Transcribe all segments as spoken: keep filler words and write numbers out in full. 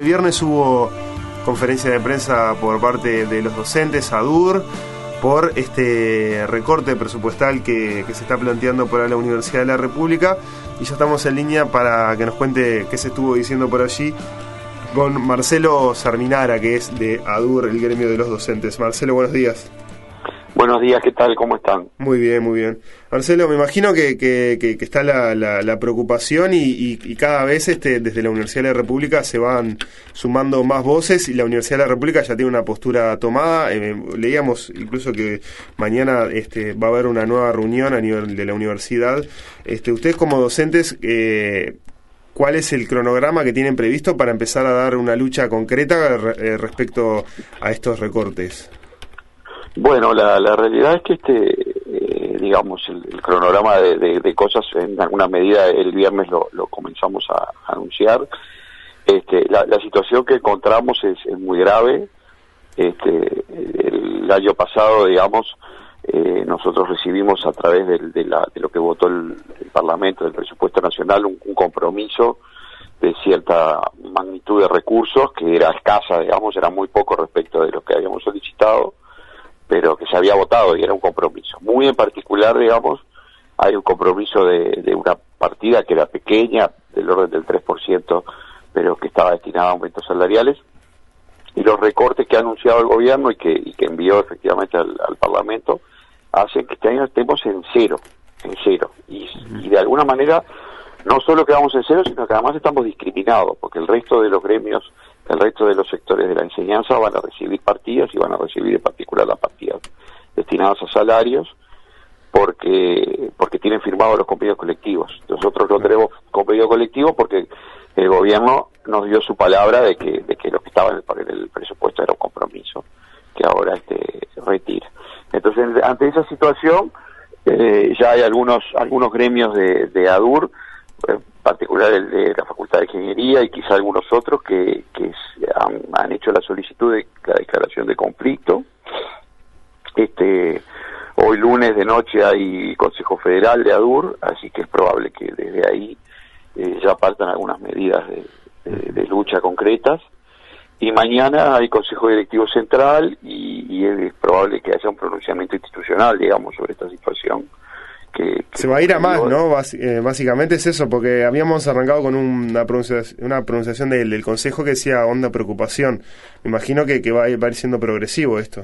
viernes hubo conferencia de prensa por parte de los docentes, ADUR, por este recorte presupuestal que, que se está planteando para la Universidad de la República, y ya estamos en línea para que nos cuente qué se estuvo diciendo por allí con Marcelo Sarminara, que es de ADUR, el gremio de los docentes. Marcelo, buenos días. Buenos días, ¿qué tal? ¿Cómo están? Muy bien, muy bien. Marcelo, me imagino que, que, que, que está la, la, la preocupación y, y, y cada vez este, desde la Universidad de la República se van sumando más voces y la Universidad de la República ya tiene una postura tomada. Eh, leíamos incluso que mañana este, va a haber una nueva reunión a nivel de la universidad. Este, ustedes como docentes, eh, ¿cuál es el cronograma que tienen previsto para empezar a dar una lucha concreta eh, respecto a estos recortes? Bueno, la, la realidad es que este, eh, digamos, el, el cronograma de, de, de cosas en alguna medida el viernes lo, lo comenzamos a, a anunciar. Este, la, la situación que encontramos es, es muy grave. Este, el año pasado, digamos, eh, nosotros recibimos a través de, de, la, de lo que votó el, el Parlamento, del presupuesto nacional, un, un compromiso de cierta magnitud de recursos que era escasa, digamos, era muy poco respecto de lo que habíamos solicitado, pero que se había votado y era un compromiso. Muy en particular, digamos, hay un compromiso de, de una partida que era pequeña, del orden del tres por ciento, pero que estaba destinada a aumentos salariales, y los recortes que ha anunciado el gobierno y que, y que envió efectivamente al, al Parlamento, hacen que este año estemos en cero, en cero. Y, y de alguna manera, no solo quedamos en cero, sino que además estamos discriminados, porque el resto de los gremios, el resto de los sectores de la enseñanza van a recibir partidas y van a recibir en particular las partidas destinadas a salarios porque porque tienen firmados los convenios colectivos. Nosotros no tenemos convenio colectivo porque el gobierno nos dio su palabra de que de que lo que estaba en el, en el presupuesto era un compromiso que ahora este retira. Entonces, ante esa situación, eh, ya hay algunos algunos gremios de, de ADUR, en particular el de la Facultad de Ingeniería y quizá algunos otros que, que han, han hecho la solicitud de la declaración de conflicto. Este, hoy lunes de noche hay Consejo Federal de ADUR, así que es probable que desde ahí eh, ya partan algunas medidas de, de, de lucha concretas. Y mañana hay Consejo Directivo Central y, y es probable que haya un pronunciamiento institucional, digamos, sobre esta situación. Que, que se va a ir a más, ¿no? Bás, eh, básicamente es eso, porque habíamos arrancado con una pronunciación, una pronunciación del, del Consejo que decía honda preocupación. Me imagino que, que va, a ir, va a ir siendo progresivo esto.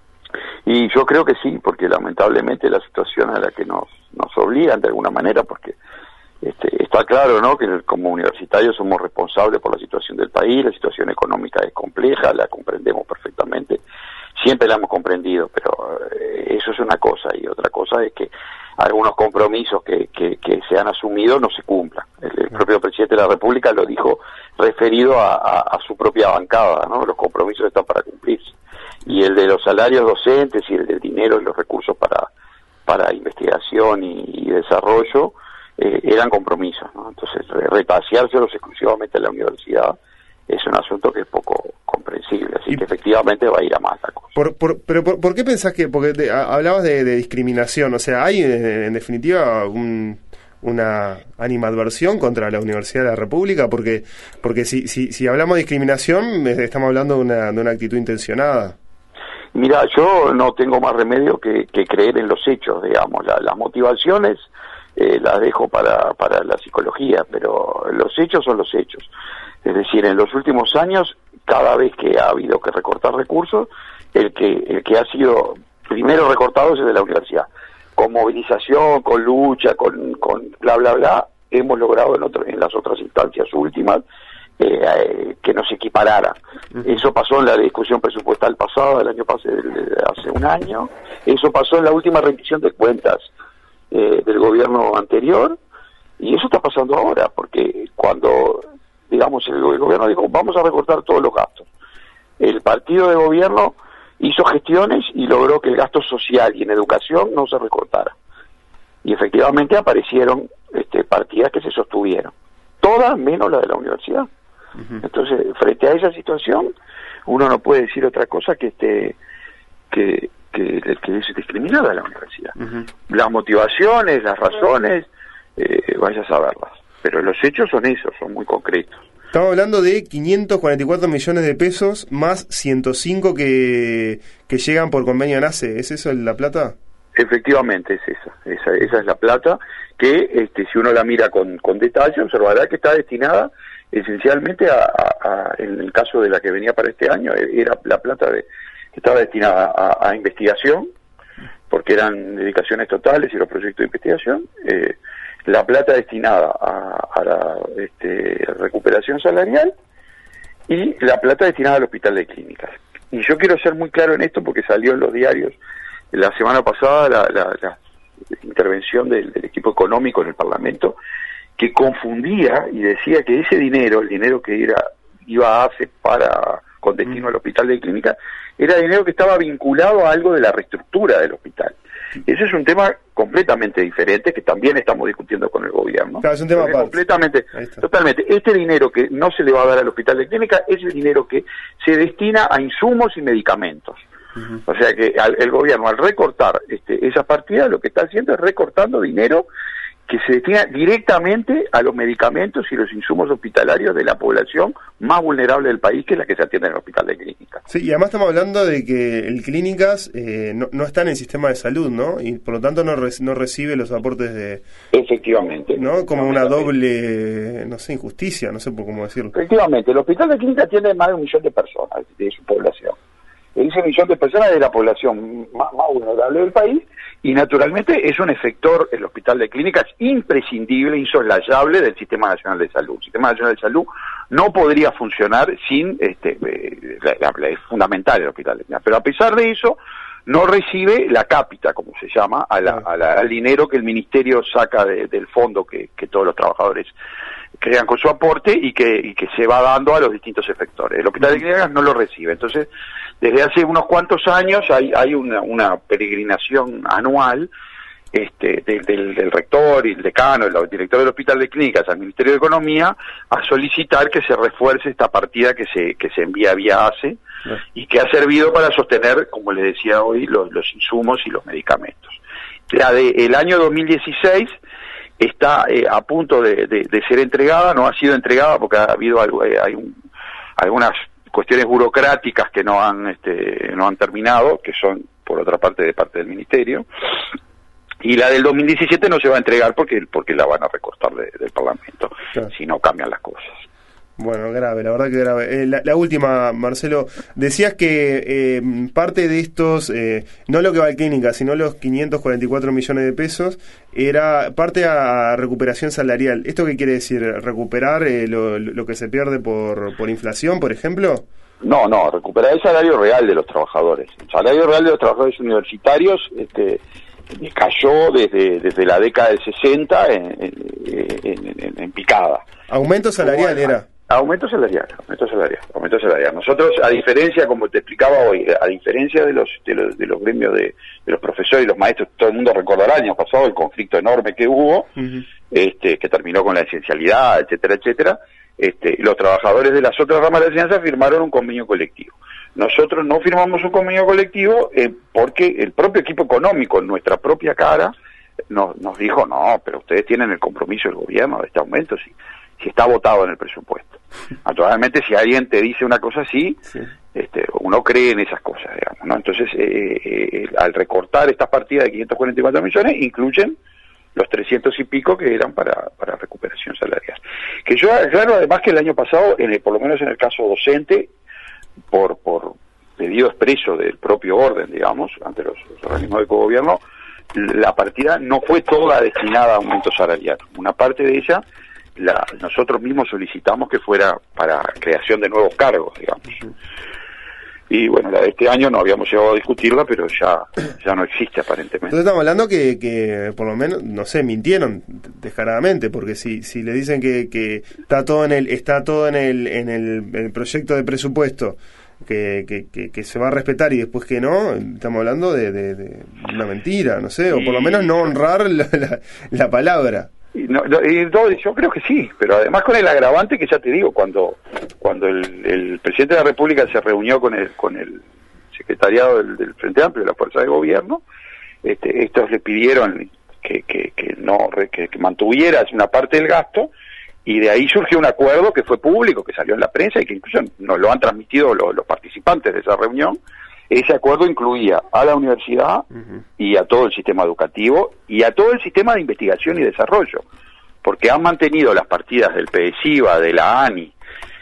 Y yo creo que sí, porque lamentablemente la situación a la que nos, nos obligan de alguna manera, porque este, está claro, ¿no?, que como universitarios somos responsables por la situación del país, la situación económica es compleja, la comprendemos perfectamente, siempre la hemos comprendido, pero eh, eso es una cosa, y otra cosa es que algunos compromisos que, que, que se han asumido no se cumplan. El, el propio presidente de la República lo dijo referido a, a, a su propia bancada, ¿no? Los compromisos están para cumplirse. Y el de los salarios docentes y el del dinero y los recursos para, para investigación y, y desarrollo eh, eran compromisos, ¿no? Entonces, repaseárselos exclusivamente a la universidad es un asunto que es poco comprensible, así y, que efectivamente va a ir a más la cosa. Por, por, pero por, ¿por qué pensás que, porque te, a, hablabas de, de discriminación, o sea, hay en, en definitiva un, una animadversión contra la Universidad de la República? Porque porque si si, si hablamos de discriminación, estamos hablando de una, de una actitud intencionada. Mira, yo no tengo más remedio que, que creer en los hechos, digamos, la, las motivaciones eh, las dejo para, para la psicología, pero los hechos son los hechos. Es decir, en los últimos años, cada vez que ha habido que recortar recursos, el que el que ha sido primero recortado es el de la universidad. Con movilización, con lucha, con, con bla, bla, bla, hemos logrado en, otro, en las otras instancias últimas eh, eh, que nos equiparara. Uh-huh. Eso pasó en la discusión presupuestal pasada, del año pasado, hace un año. Eso pasó en la última rendición de cuentas eh, del gobierno anterior. Y eso está pasando ahora, porque cuando... digamos, el, el gobierno dijo, vamos a recortar todos los gastos. El partido de gobierno hizo gestiones y logró que el gasto social y en educación no se recortara. Y efectivamente aparecieron este, partidas que se sostuvieron. Todas menos la de la universidad. Uh-huh. Entonces, frente a esa situación, uno no puede decir otra cosa que este que, que, que es discriminada a la universidad. Uh-huh. Las motivaciones, las razones, eh, vaya a saberlas. Pero los hechos son esos, son muy concretos. Estamos hablando de quinientos cuarenta y cuatro millones de pesos más ciento cinco que, que llegan por convenio NACE. ¿Es eso la plata? Efectivamente, es esa. Esa, esa es la plata que, este, si uno la mira con, con detalle, observará que está destinada esencialmente a, a, a, en el caso de la que venía para este año, era la plata de, que estaba destinada a, a investigación, porque eran dedicaciones totales y los proyectos de investigación, eh, la plata destinada a, a la este, recuperación salarial y la plata destinada al hospital de clínicas. Y yo quiero ser muy claro en esto porque salió en los diarios la semana pasada la, la, la intervención del, del equipo económico en el Parlamento, que confundía y decía que ese dinero, el dinero que era iba a hacer para con destino al hospital de clínicas, era dinero que estaba vinculado a algo de la reestructura del hospital. Ese es un tema completamente diferente que también estamos discutiendo con el gobierno. Claro, es un tema aparte. Completamente, totalmente. Este dinero que no se le va a dar al hospital de clínicas es el dinero que se destina a insumos y medicamentos. Uh-huh. O sea que al, el gobierno al recortar este, esa partida lo que está haciendo es recortando dinero que se destina directamente a los medicamentos y los insumos hospitalarios de la población más vulnerable del país, que es la que se atiende en el hospital de clínicas. Sí, y además estamos hablando de que el clínicas eh, no, no está en el sistema de salud, ¿no? Y por lo tanto no, re, no recibe los aportes de... Efectivamente. ¿No? Como una doble, no sé, injusticia, no sé por cómo decirlo. Efectivamente, el hospital de clínicas tiene más de un millón de personas de su población. Ese millón de personas es la población más, más vulnerable del país y naturalmente es un efector, el hospital de clínicas, imprescindible, insoslayable del Sistema Nacional de Salud. El Sistema Nacional de Salud no podría funcionar sin, este, eh, la, la, es fundamental el hospital de clínicas, pero a pesar de eso no recibe la cápita, como se llama, a la, a la, al dinero que el ministerio saca de, del fondo que, que todos los trabajadores crean con su aporte y que, y que se va dando a los distintos efectores. El hospital de clínicas no lo recibe, entonces desde hace unos cuantos años hay, hay una, una peregrinación anual este, de, del, del rector y el decano, el director del hospital de clínicas al Ministerio de Economía a solicitar que se refuerce esta partida que se, que se envía vía A C E y que ha servido para sostener, como les decía hoy, los, los insumos y los medicamentos. La del año dos mil dieciséis está eh, a punto de, de, de ser entregada, no ha sido entregada porque ha habido algo, eh, hay un, algunas cuestiones burocráticas que no han este, no han terminado, que son por otra parte de parte del ministerio, y la del dos mil diecisiete no se va a entregar porque porque la van a recortar de, del Parlamento, claro, si no cambian las cosas. Bueno, grave, la verdad que grave. Eh, la, la última, Marcelo, decías que eh, parte de estos, eh, no lo que va a clínica, sino los quinientos cuarenta y cuatro millones de pesos, era parte a recuperación salarial. ¿Esto qué quiere decir? ¿Recuperar eh, lo, lo que se pierde por, por inflación, por ejemplo? No, no, recuperar el salario real de los trabajadores. El salario real de los trabajadores universitarios este, cayó desde, desde la década del sesenta en, en, en, en, en picada. ¿Aumento salarial bueno, era? Aumento salarial, aumento salarial, aumento salarial. Nosotros, a diferencia, como te explicaba hoy, a diferencia de los de los, de los gremios de, de los profesores y los maestros, todo el mundo recordará el año pasado el conflicto enorme que hubo, uh-huh. este que terminó con la esencialidad, etcétera, etcétera. Este, los trabajadores de las otras ramas de la enseñanza firmaron un convenio colectivo. Nosotros no firmamos un convenio colectivo eh, porque el propio equipo económico, en nuestra propia cara, nos, nos dijo, no, pero ustedes tienen el compromiso del gobierno de este aumento, si, si está votado en el presupuesto. Naturalmente, si alguien te dice una cosa así, sí. este, uno cree en esas cosas, digamos, ¿no? Entonces, eh, eh, al recortar estas partidas de quinientos cuarenta y cuatro millones, incluyen los trescientos y pico que eran para, para recuperación salarial. Que yo, claro, además que el año pasado, en el, por lo menos en el caso docente, por, por pedido expreso del propio orden, digamos, ante los, los organismos de cogobierno, la partida no fue toda destinada a aumento salarial. Una parte de ella, la, nosotros mismos solicitamos que fuera para creación de nuevos cargos, digamos. Y bueno, la de este año no habíamos llegado a discutirla, pero ya ya no existe aparentemente. Entonces estamos hablando que, que por lo menos, no sé, mintieron descaradamente, porque si si le dicen que, que está todo en el está todo en el en el, el proyecto de presupuesto que, que, que, que se va a respetar y después que no, estamos hablando de, de, de una mentira, no sé, o por lo menos no honrar la, la, la palabra. Y no, no, y no, yo creo que sí, pero además con el agravante que ya te digo, cuando cuando el, el presidente de la República se reunió con el con el secretariado del, del Frente Amplio de la Fuerza de Gobierno, este, estos le pidieron que que, que no que, que mantuviera una parte del gasto Y de ahí surgió un acuerdo que fue público, que salió en la prensa y que incluso nos lo han transmitido los, los participantes de esa reunión. Ese acuerdo incluía a la universidad uh-huh. y a todo el sistema educativo y a todo el sistema de investigación y desarrollo, porque han mantenido las partidas del PESIVA, de la ANI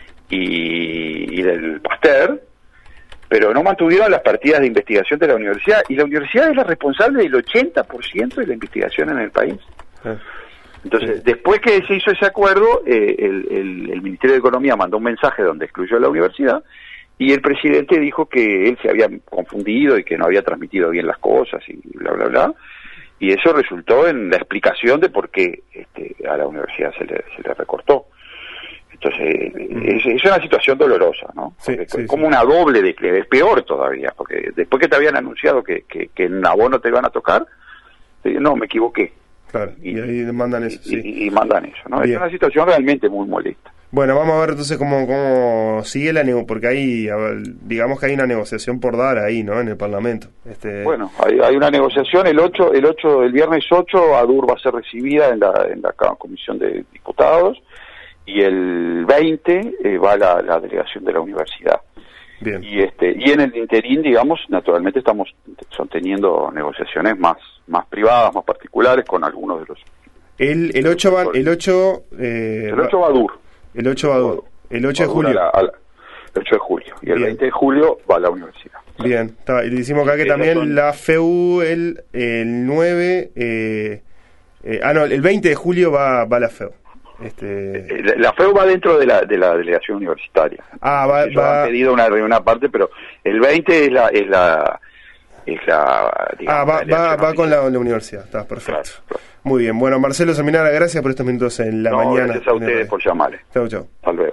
y, y del Pasteur, pero no mantuvieron las partidas de investigación de la universidad, y la universidad es la responsable del ochenta por ciento de la investigación en el país. Uh-huh. Entonces, después que se hizo ese acuerdo, eh, el, el, el Ministerio de Economía mandó un mensaje donde excluyó a la universidad, y el presidente dijo que él se había confundido y que no había transmitido bien las cosas y bla, bla, bla. Y eso resultó en la explicación de por qué este, a la universidad se le, se le recortó. Entonces, mm. es, es una situación dolorosa, ¿no? Sí, sí, es como sí. una doble de que es peor todavía, porque después que te habían anunciado que, que, que en abono te iban a tocar, te digo, no, me equivoqué. Claro, y, y ahí mandan eso, y, sí. Y, y mandan eso, ¿no? Bien. Es una situación realmente muy molesta. Bueno, vamos a ver entonces cómo, cómo sigue la negociación, porque hay, digamos que hay una negociación por dar ahí, ¿no? En el Parlamento. Este... Bueno, hay, hay una negociación, el ocho, el ocho, el viernes ocho, ADUR va a ser recibida en la, en la Comisión de Diputados, y el veinte eh, va la, la delegación de la universidad. Bien. Y este, y en el interín, digamos, naturalmente estamos sosteniendo negociaciones más, más privadas, más particulares con algunos de los. El, el ocho va, el ocho, eh, el ocho va a ADUR. El ocho va a ADUR. El ocho de julio. A la, a la, el ocho de julio. Y el Bien. veinte de julio va a la universidad. Bien. Está, y decimos acá que también son... la F E U el, el nueve... Eh, eh, ah, no, el veinte de julio va, va la F E U. Este... La, la F E U va dentro de la, de la delegación universitaria. Ah, va... Ellos va... han pedido una, una parte, pero el veinte es la... Es la es la digamos, ah, va, la va, va con la, la universidad. Está perfecto. Claro, claro. Muy bien. Bueno, Marcelo Seminara, gracias por estos minutos en la no, mañana. Gracias a ustedes por llamarle. Chau, chau. Hasta luego.